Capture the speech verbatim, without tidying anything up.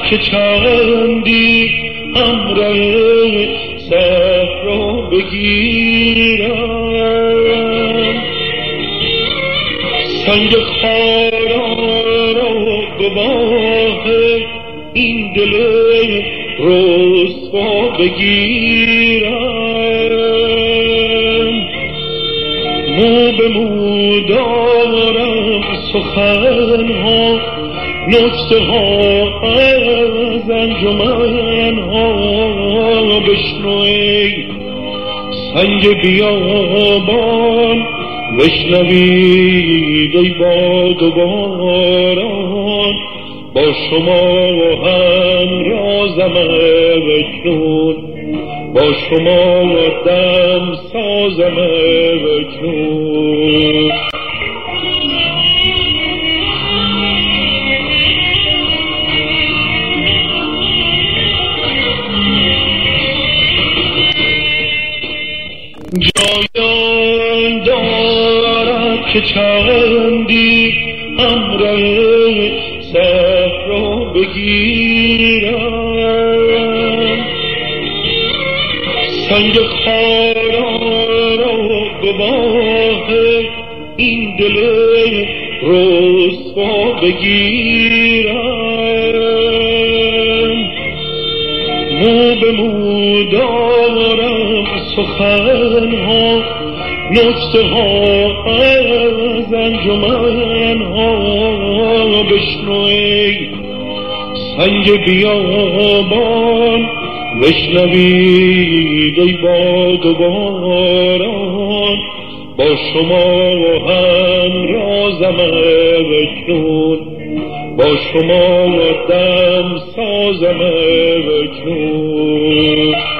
که چندی همراه صحرا بگیرم، سنگ خارا را گواه این دل رسوا بگیرم. مو به مو دارم سخنها، نکته ها از انجمن ها بشنو ای سنگ بیابان، بشنوید ای باد و باران. با شما همرازم اکنون، با شما دم سازم اکنون. جایان دارم که چندی همراه صحرا بگیرم، سنگ خارا را گواه این دل رسوا بگیرم. مو به مو دارم سخنها، نکته ها از انجمن ها بشنو ای سنگ بیابان، بشنوید ای باد و باران. با شما همرازم اکنون، با شما دم سازم اکنون.